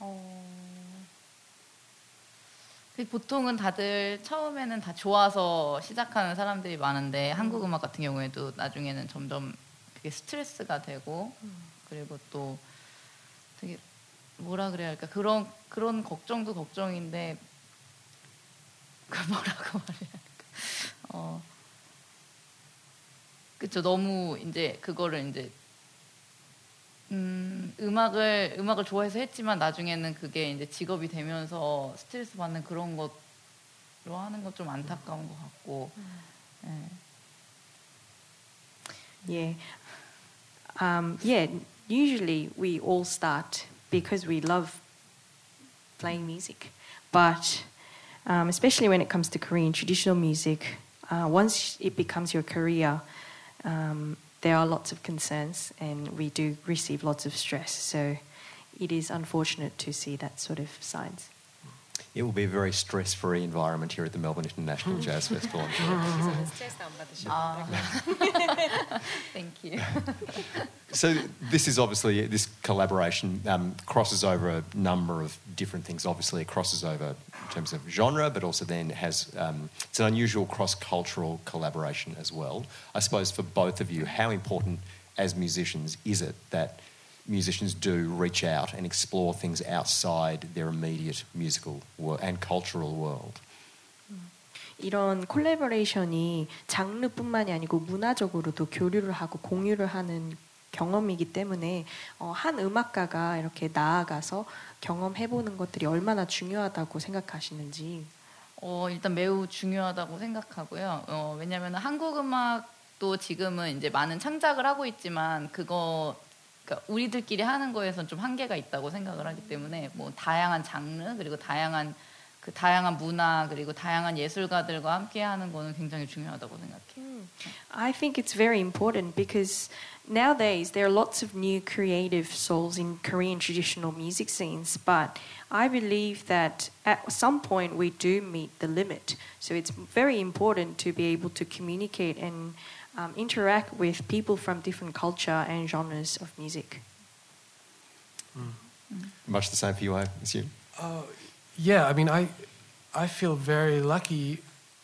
보통은 다들 처음에는 다 좋아서 시작하는 사람들이 많은데 한국 음악 같은 경우에도 나중에는 점점 그게 스트레스가 되고 그리고 또 되게 뭐라 그래야 할까, 그런 걱정도 걱정인데 뭐라고 말해야 할까, 그쵸, 너무 이제 그거를 이제 음악을 좋아해서 했지만 나중에는 그게 이제 직업이 되면서 스트레스 받는 그런 것로 하는 건 좀 안타까운 것 같고. Usually we all start because we love playing music, but especially when it comes to Korean traditional music, once it becomes your career, there are lots of concerns and we do receive lots of stress. So it is unfortunate to see that sort of signs. It will be a very stress-free environment here at the Melbourne International Jazz Festival, I'm sure. Thank you. So this is obviously, this collaboration crosses over a number of different things. Obviously it crosses over in terms of genre, but also then has, it's an unusual cross-cultural collaboration as well. I suppose for both of you, how important as musicians is it that musicians do reach out and explore things outside their immediate musical and cultural world? 이런 콜라보레이션이 장르뿐만이 아니고 문화적으로도 교류를 하고 공유를 하는 경험이기 때문에 한 음악가가 이렇게 나아가서 경험해보는 것들이 얼마나 중요하다고 생각하시는지. 일단 매우 중요하다고 생각하고요. 왜냐하면 한국 음악도 지금은 이제 많은 창작을 하고 있지만 그러니까 우리들끼리 하는 거에선 좀 한계가 있다고 생각을 하기 때문에 뭐 다양한 장르 그리고 다양한 문화 그리고 다양한 예술가들과 함께 하는 거는 굉장히 중요하다고 생각해요. I think it's very important because nowadays there are lots of new creative souls in Korean traditional music scenes, but I believe that at some point we do meet the limit. So it's very important to be able to communicate and interact with people from different culture and genres of music. Much the same for you, I assume? Yeah, I mean, I feel very lucky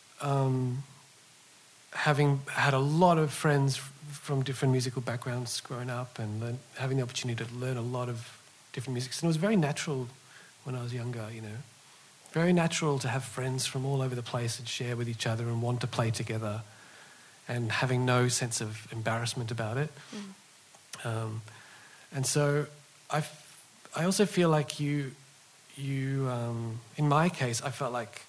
having had a lot of friends from different musical backgrounds growing up and having the opportunity to learn a lot of different music. And it was very natural when I was younger, you know. Very natural to have friends from all over the place and share with each other and want to play together and having no sense of embarrassment about it. And so I also feel like you in my case, I felt like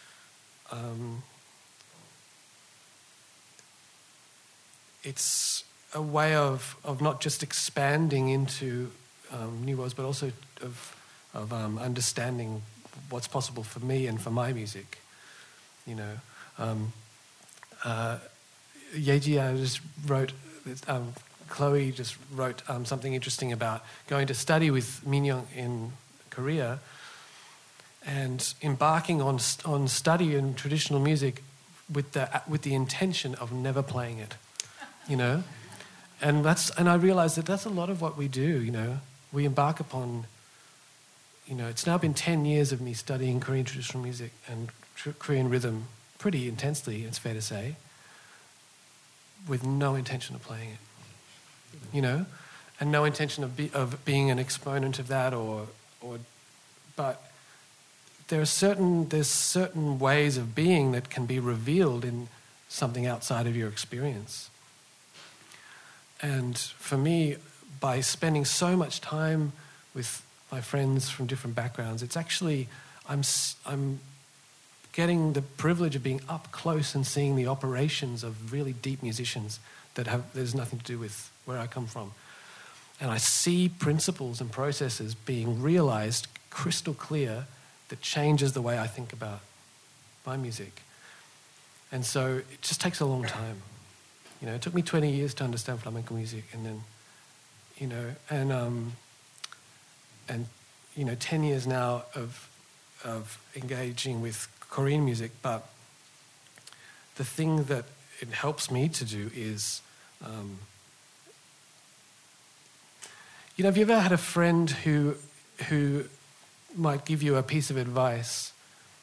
it's a way of not just expanding into new worlds, but also of understanding what's possible for me and for my music. You know, Yeji just wrote. Chloe just wrote something interesting about going to study with Minyoung in Korea and embarking on study in traditional music with the intention of never playing it, you know, and I realized that that's a lot of what we do. You know, we embark upon. You know, it's now been 10 years of me studying Korean traditional music and Korean rhythm pretty intensely. It's fair to say, with no intention of playing it. You know, and no intention of being an exponent of that, but there's certain ways of being that can be revealed in something outside of your experience. And for me, by spending so much time with my friends from different backgrounds, it's actually I'm getting the privilege of being up close and seeing the operations of really deep musicians there's nothing to do with where I come from. And I see principles and processes being realized crystal clear that changes the way I think about my music. And so it just takes a long time. You know, it took me 20 years to understand flamenco music, and then, you know, and you know, 10 years now of engaging with Korean music. But the thing that it helps me to do is, you know, have you ever had a friend who might give you a piece of advice,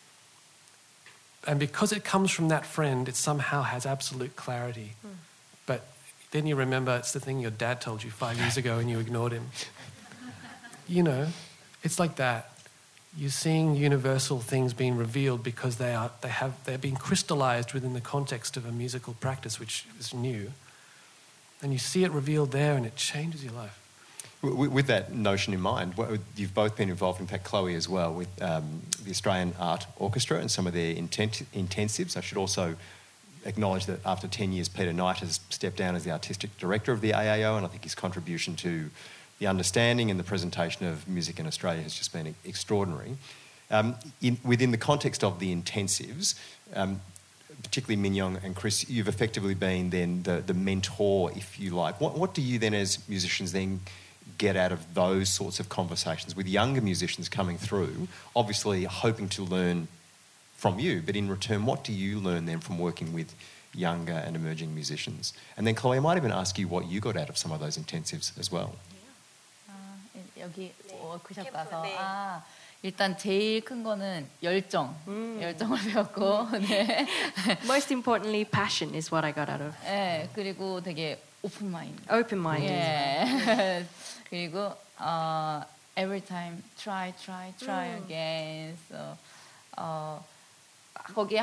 and because it comes from that friend, it somehow has absolute clarity, but then you remember it's the thing your dad told you 5 years ago and you ignored him. You know, it's like that. You're seeing universal things being revealed because they're being crystallized within the context of a musical practice which is new. And you see it revealed there and it changes your life. With that notion in mind, you've both been involved, in fact Chloe as well, with the Australian Art Orchestra and some of their intensives. I should also acknowledge that after 10 years Peter Knight has stepped down as the artistic director of the AAO, and I think his contribution to the understanding and the presentation of music in Australia has just been extraordinary. Within the context of the intensives, particularly Minyoung and Chris, you've effectively been then the mentor, if you like. What do you then as musicians then get out of those sorts of conversations with younger musicians coming through, obviously hoping to learn from you, but in return, what do you learn then from working with younger and emerging musicians? And then Chloe, I might even ask you what you got out of some of those intensives as well. 여기 워크숍 가서 일단 제일 큰 거는 열정을 배웠고, 네. Most importantly, passion is what I got out of. 네, 그리고 되게 open mind. Yeah. 그리고 every time try again. So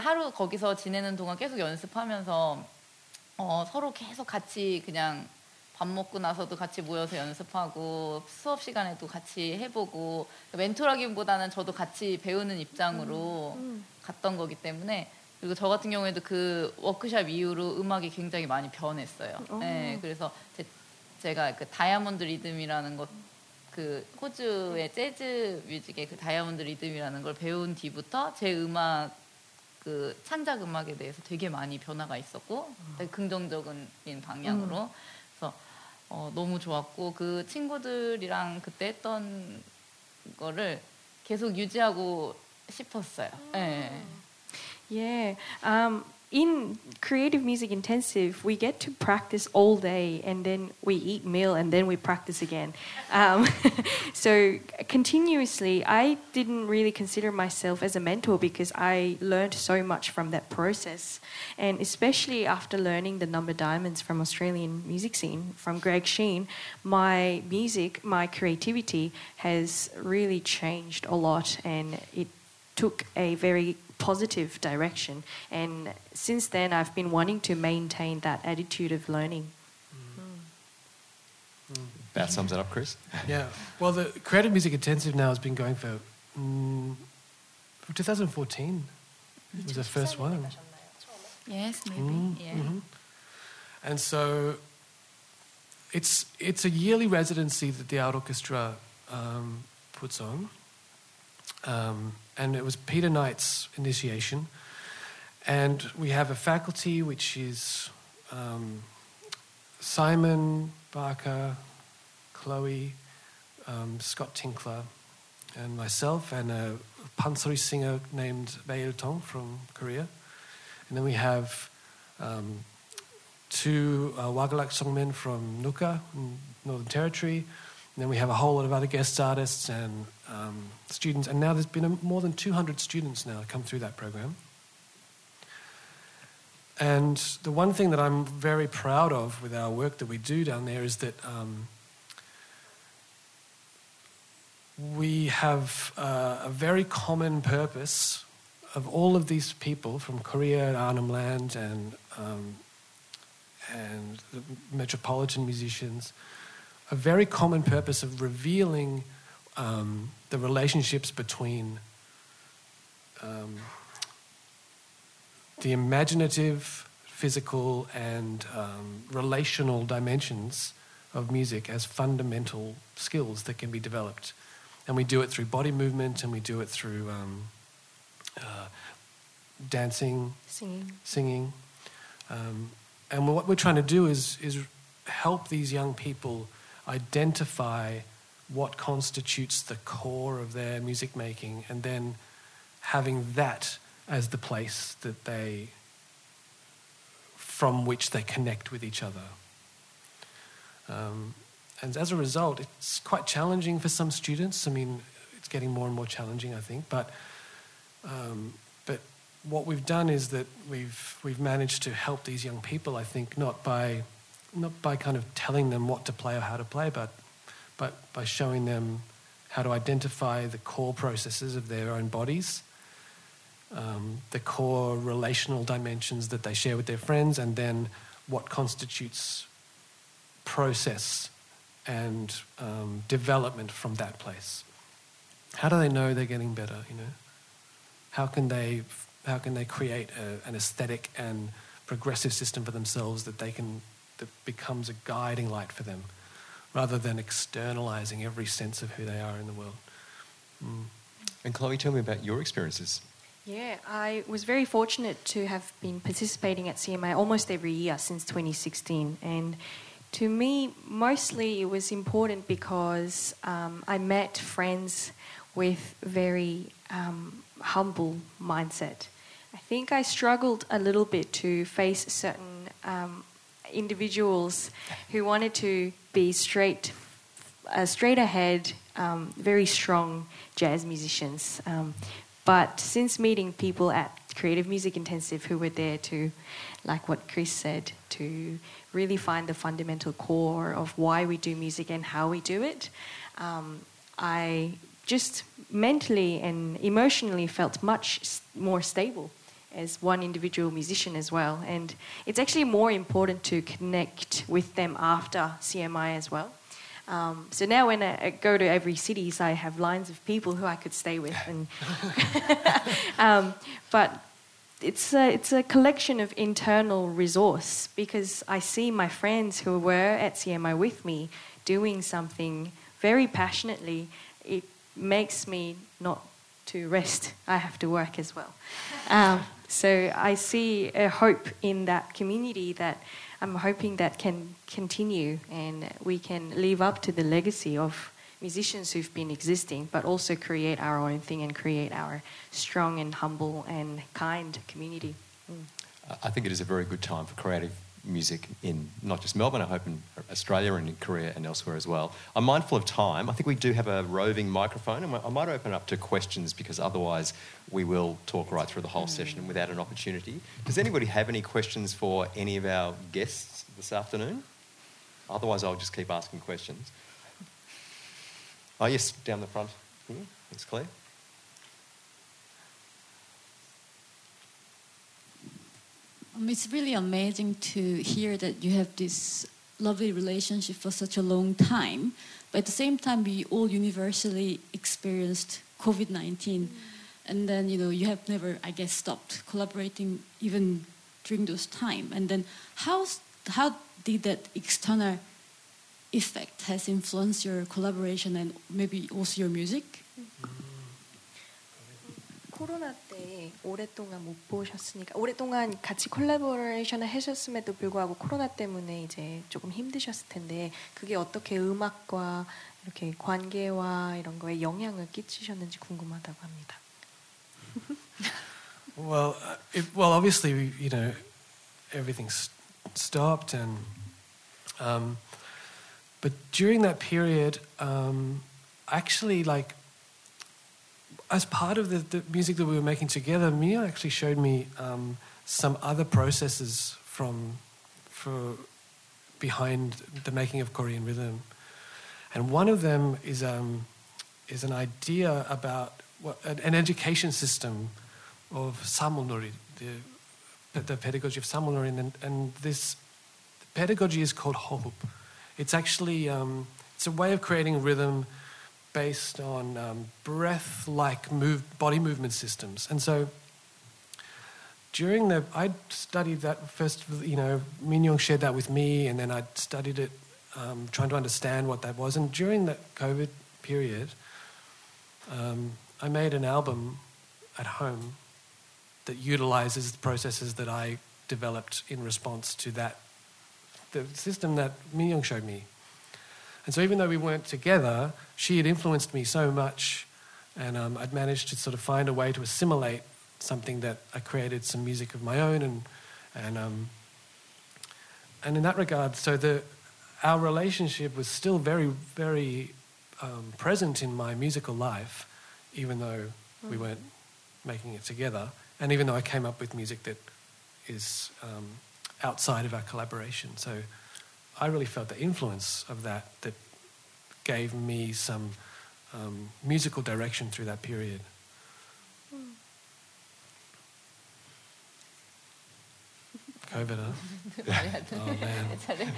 거기서 지내는 동안 계속 연습하면서 서로 계속 같이 그냥 밥 먹고 나서도 같이 모여서 연습하고 수업 시간에도 같이 해보고 멘토라기보다는 저도 같이 배우는 입장으로 갔던 거기 때문에 그리고 저 같은 경우에도 그 워크숍 이후로 음악이 굉장히 많이 변했어요. 네, 그래서 제가 그 다이아몬드 리듬이라는 것, 그 호주의 재즈 뮤직의 그 다이아몬드 리듬이라는 걸 배운 뒤부터 제 음악 그 창작 음악에 대해서 되게 많이 변화가 있었고 되게 긍정적인 방향으로 그래서 너무 좋았고 그 친구들이랑 그때 했던 거를 계속 유지하고 싶었어요. 네. Yeah. In Creative Music Intensive, we get to practice all day and then we eat meal and then we practice again. So continuously, I didn't really consider myself as a mentor because I learned so much from that process. And especially after learning the Number Diamonds from Australian music scene, from Greg Sheen, my music, my creativity has really changed a lot and it took a very positive direction, and since then I've been wanting to maintain that attitude of learning. That sums it up, Chris. Yeah. Well, the Creative Music Intensive now has been going for 2014. It was the first one. Yes, maybe. Yeah. And so it's a yearly residency that the Art Orchestra puts on. And it was Peter Knight's initiation. And we have a faculty which is Simon Barker, Chloe, Scott Tinkler, and myself, and a pansori singer named Bae Il-tong from Korea. And then we have two Wagalak songmen from Nuka, Northern Territory. And then we have a whole lot of other guest artists and students. And now there's been more than 200 students now come through that program. And the one thing that I'm very proud of with our work that we do down there is that we have a very common purpose of all of these people from Korea, Arnhem Land, and the metropolitan musicians, a very common purpose of revealing the relationships between the imaginative, physical, and relational dimensions of music as fundamental skills that can be developed. And we do it through body movement, and we do it through dancing, singing. And what we're trying to do is help these young people identify what constitutes the core of their music making, and then having that as the place that from which they connect with each other. And as a result, it's quite challenging for some students. I mean, it's getting more and more challenging, I think. But what we've done is that we've managed to help these young people, I think, not by kind of telling them what to play or how to play, but by showing them how to identify the core processes of their own bodies, the core relational dimensions that they share with their friends, and then what constitutes process and development from that place. How do they know they're getting better? You know, how can they create an aesthetic and progressive system for themselves that becomes a guiding light for them, rather than externalizing every sense of who they are in the world. And Chloe, tell me about your experiences. Yeah, I was very fortunate to have been participating at CMA almost every year since 2016. And to me, mostly it was important because I met friends with very humble mindset. I think I struggled a little bit to face certain individuals who wanted to be straight ahead, very strong jazz musicians. But since meeting people at Creative Music Intensive who were there to, like what Chris said, to really find the fundamental core of why we do music and how we do it, I just mentally and emotionally felt much more stable. as one individual musician as well. And it's actually more important to connect with them after CMI as well. So now when I go to every cities, I have lines of people who I could stay with. And but it's a collection of internal resource, because I see my friends who were at CMI with me doing something very passionately. It makes me not to rest. I have to work as well. So I see a hope in that community that I'm hoping that can continue, and we can live up to the legacy of musicians who've been existing, but also create our own thing and create our strong and humble and kind community. I think it is a very good time for creative music in not just Melbourne, I hope in Australia and in Korea and elsewhere as well. I'm mindful of time. I think we do have a roving microphone, and I might open up to questions, because otherwise we will talk right through the whole session without an opportunity. Does anybody have any questions for any of our guests this afternoon? Otherwise I'll just keep asking questions. Oh yes, down the front here. Thanks, Claire. It's really amazing to hear that you have this lovely relationship for such a long time. But at the same time, we all universally experienced COVID-19. And then, you have never, I guess, stopped collaborating even during those time. And then how did that external effect has influenced your collaboration and maybe also your music? 코로나 때 오랫동안 못 보셨으니까, 오랫동안 같이 콜라보레이션을 하셨음에도 불구하고 코로나 때문에 이제 조금 힘드셨을 텐데, 그게 어떻게 음악과 이렇게 관계와 이런 거에 영향을 끼치셨는지 궁금하다고 합니다. Well, obviously, everything stopped, and but during that period, actually, as part of the music that we were making together, Mia actually showed me some other processes behind the making of Korean rhythm, and one of them is an idea about an education system of Samulnori, the pedagogy of Samulnori, and this pedagogy is called Hohup. It's actually it's a way of creating rhythm based on breath-like body movement systems. And so I studied that first, Min Young shared that with me, and then I studied it, trying to understand what that was. And during that COVID period, I made an album at home that utilizes the processes that I developed in response to the system that Min Young showed me. And so even though we weren't together, she had influenced me so much, and I'd managed to sort of find a way to assimilate something that I created some music of my own, and in that regard, so our relationship was still very, very present in my musical life, even though we weren't making it together, and even though I came up with music that is outside of our collaboration. So I really felt the influence of that gave me some musical direction through that period. COVID, huh? Oh man.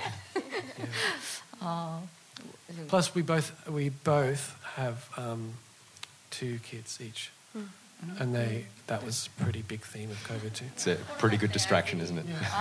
Yeah. Plus, we both have 2 kids each, and that was a pretty big theme of COVID too. It's a pretty good distraction, isn't it?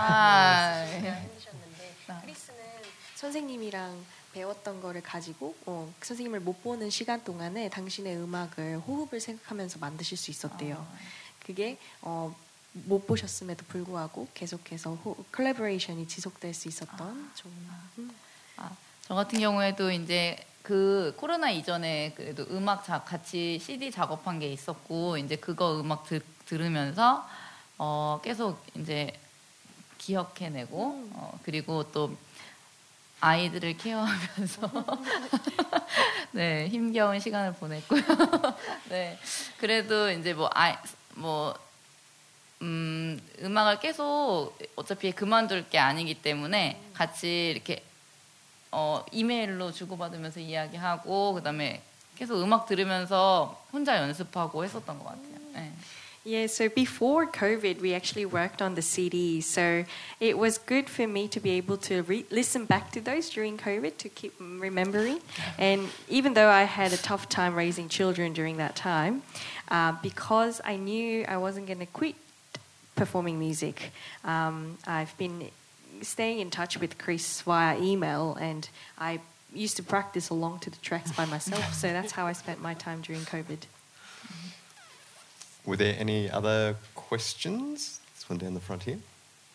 크리스는 선생님이랑 배웠던 거를 가지고 선생님을 못 보는 시간 동안에 당신의 음악을 호흡을 생각하면서 만드실 수 있었대요. 그게 못 보셨음에도 불구하고 계속해서 콜라보레이션이 지속될 수 있었던 저 같은 경우에도 이제 그 코로나 이전에 그래도 음악 같이 CD 작업한 게 있었고, 이제 그거 음악 들으면서 계속 이제 기억해내고 그리고 또 아이들을 케어하면서 네, 힘겨운 시간을 보냈고요. 네, 그래도 이제 음악을 계속 어차피 그만둘 게 아니기 때문에 같이 이렇게 이메일로 주고받으면서 이야기하고 그다음에 계속 음악 들으면서 혼자 연습하고 했었던 것 같아요. 네. Yeah, so before COVID, we actually worked on the CDs. So it was good for me to be able to listen back to those during COVID to keep remembering. And even though I had a tough time raising children during that time, because I knew I wasn't going to quit performing music, I've been staying in touch with Chris via email, and I used to practice along to the tracks by myself. So that's how I spent my time during COVID. Were there any other questions? This one down the front here.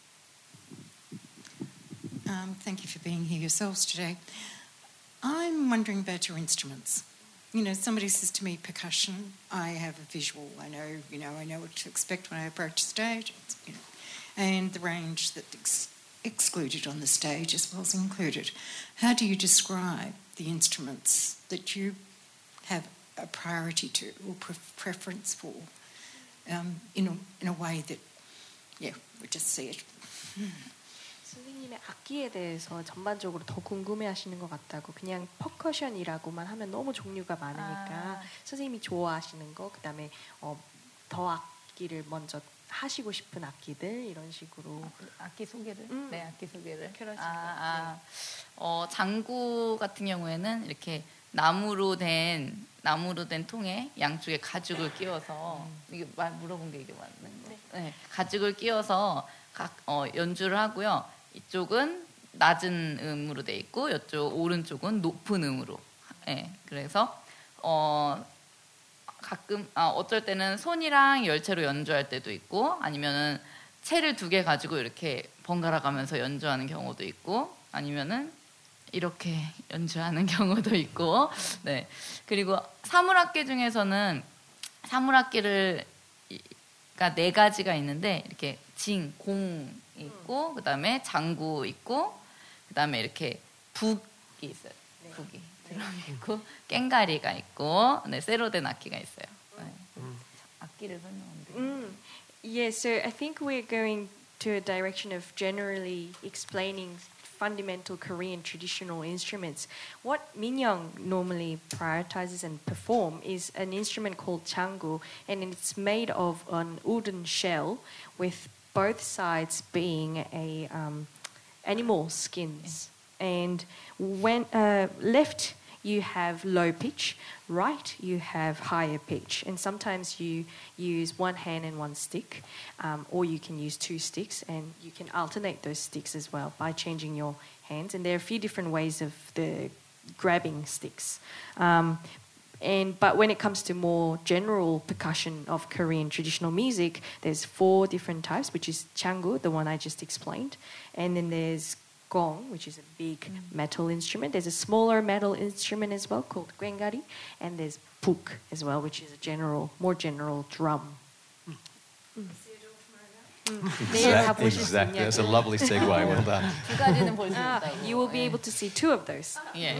Thank you for being here yourselves today. I'm wondering about your instruments. You know, somebody says to me percussion. I have a visual. I know what to expect when I approach the stage. And the range that's excluded on the stage as well as included. How do you describe the instruments that you have a priority to or preference for? In a way that, we just see it. 선생님의 악기에 대해서 전반적으로 더 궁금해하시는 것 같다고. 그냥 퍼커션이라고만 하면 너무 종류가 많으니까 선생님이 좋아하시는 거, 그다음에 더 악기를 먼저 하시고 싶은 악기들 이런 식으로. 악기 소개를? 네, 악기 소개를. 그러시죠. 장구 같은 경우에는 이렇게 나무로 된 통에 양쪽에 가죽을 끼워서 이게 물어본 게 이게 맞는 거. 네, 가죽을 끼워서 연주를 하고요. 이쪽은 낮은 음으로 돼 있고 이쪽 오른쪽은 높은 음으로. 네, 그래서 가끔 어쩔 때는 손이랑 열채로 연주할 때도 있고 아니면은 채를 2개 가지고 이렇게 번갈아 가면서 연주하는 경우도 있고 아니면은 이렇게 연주하는 경우도 있고, 네. 그리고 사물악기 중에서는 사물악기가 4가지가 있는데 이렇게 공 있고, 그다음에 장구 있고, 그다음에 이렇게 북이 있어요. 북이 있고, 깽가리가 있고, 네, 쇠로 된 악기가 있어요. 네. 악기를 설명하면 Yeah, so I think we're going to a direction of generally explaining fundamental Korean traditional instruments. What Minyoung normally prioritizes and perform is an instrument called 장구, and it's made of an wooden shell with both sides being a animal skins. And when left you have low pitch, right you have higher pitch, and sometimes you use one hand and one stick, or you can use 2 sticks, and you can alternate those sticks as well by changing your hands. And there are a few different ways of the grabbing sticks. But when it comes to more general percussion of Korean traditional music, there's 4 different types, which is 장구, the one I just explained, and then there's gong, which is a big metal instrument. There's a smaller metal instrument as well called 꽹가리, and there's 북 as well, which is a more general drum. Exactly. That's a lovely segue. Well done. 2가지는 볼 수 있다고. You will be able to see 2 of those. 예.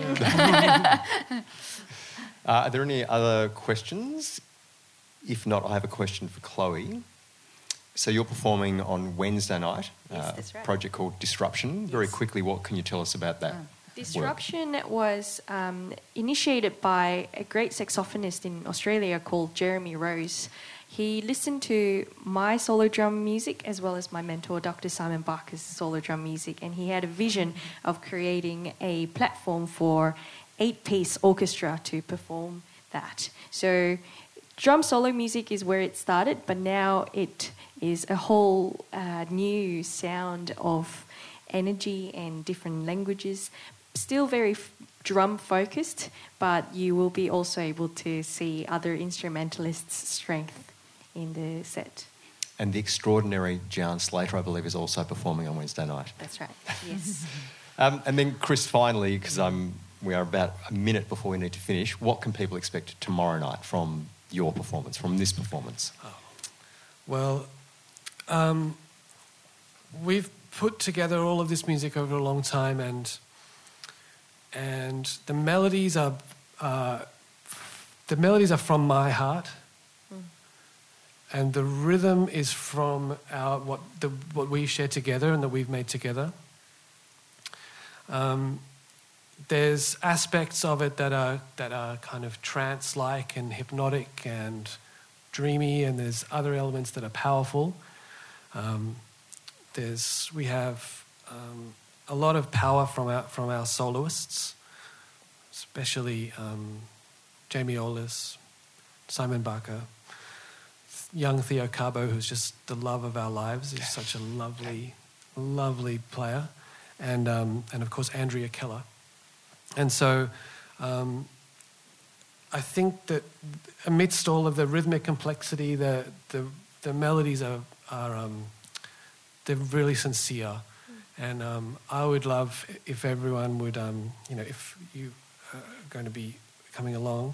Are there any other questions? If not, I have a question for Chloe. So you're performing on Wednesday night, Yes, that's right. a project called Disruption. Very quickly, what can you tell us about that? Disruption was initiated by a great saxophonist in Australia called Jeremy Rose. He listened to my solo drum music as well as my mentor, Dr. Simon Barker's solo drum music, and he had a vision of creating a platform for 8-piece orchestra to perform that. So drum solo music is where it started, but now it is a whole new sound of energy and different languages. Still very drum focused, but you will be also able to see other instrumentalists' strength in the set. And the extraordinary Jan Slater, I believe, is also performing on Wednesday night. That's right, yes. And then, Chris, finally, because we are about a minute before we need to finish, what can people expect tomorrow night from your performance, from this performance? Well, we've put together all of this music over a long time, and the melodies are from my heart, and the rhythm is from what we share together and that we've made together. There's aspects of it that are kind of trance-like and hypnotic and dreamy, and there's other elements that are powerful. We have a lot of power from our soloists, especially Jamie Olis, Simon Barker, young Theo Cabo, who's just the love of our lives. He's such a lovely, lovely player, and of course Andrea Keller. And so I think that amidst all of the rhythmic complexity, the melodies are they're really sincere. And I would love if everyone would, if you are going to be coming along,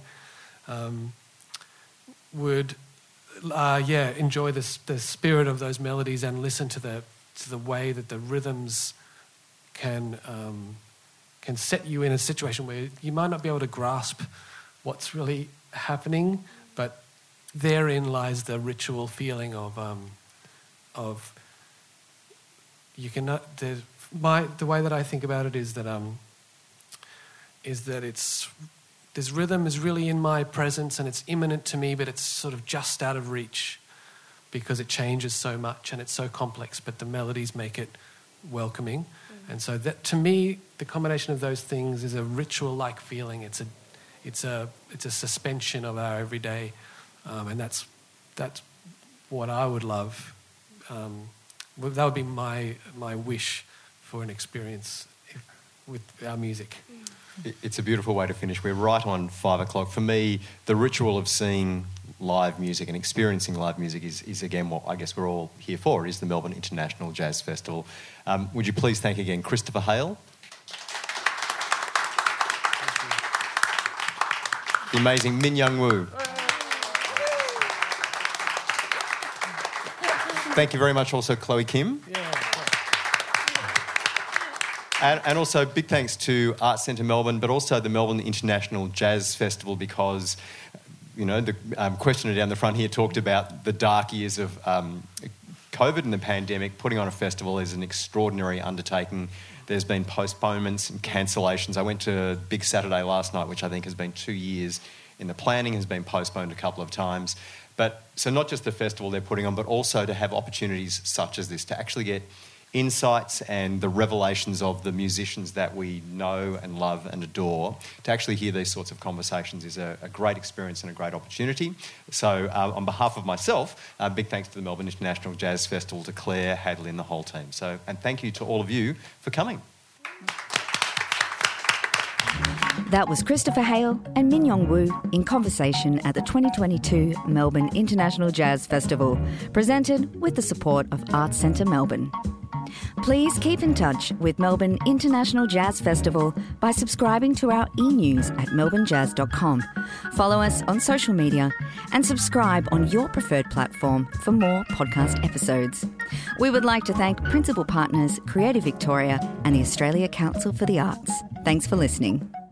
would enjoy the spirit of those melodies and listen to the way that the rhythms can set you in a situation where you might not be able to grasp what's really happening, but therein lies the ritual feeling of you cannot. The way that I think about it is that this rhythm is really in my presence and it's imminent to me, but it's sort of just out of reach because it changes so much and it's so complex, but the melodies make it welcoming. And so that, to me, the combination of those things is a ritual-like feeling. It's a suspension of our everyday, and that's what I would love. That would be my wish for an experience with our music. It's a beautiful way to finish. We're right on 5 o'clock. For me, the ritual of seeing live music and experiencing live music is again what I guess we're all here for, is the Melbourne International Jazz Festival. Would you please thank again Christopher Hale, the amazing Min Young Woo. Thank you very much also Chloe Kim. And also big thanks to Arts Centre Melbourne, but also the Melbourne International Jazz Festival, because, the questioner down the front here talked about the dark years of COVID and the pandemic. Putting on a festival is an extraordinary undertaking. There's been postponements and cancellations. I went to Big Saturday last night, which I think has been 2 years in the planning, has been postponed a couple of times. But so not just the festival they're putting on, but also to have opportunities such as this, to actually get insights and the revelations of the musicians that we know and love and adore. To actually hear these sorts of conversations is a great experience and a great opportunity. So on behalf of myself, big thanks to the Melbourne International Jazz Festival, to Claire, Hadley and the whole team. And thank you to all of you for coming. That was Christopher Hale and Min Young Woo in conversation at the 2022 Melbourne International Jazz Festival, presented with the support of Arts Centre Melbourne. Please keep in touch with Melbourne International Jazz Festival by subscribing to our e-news at melbournejazz.com. Follow us on social media and subscribe on your preferred platform for more podcast episodes. We would like to thank principal partners Creative Victoria and the Australia Council for the Arts. Thanks for listening.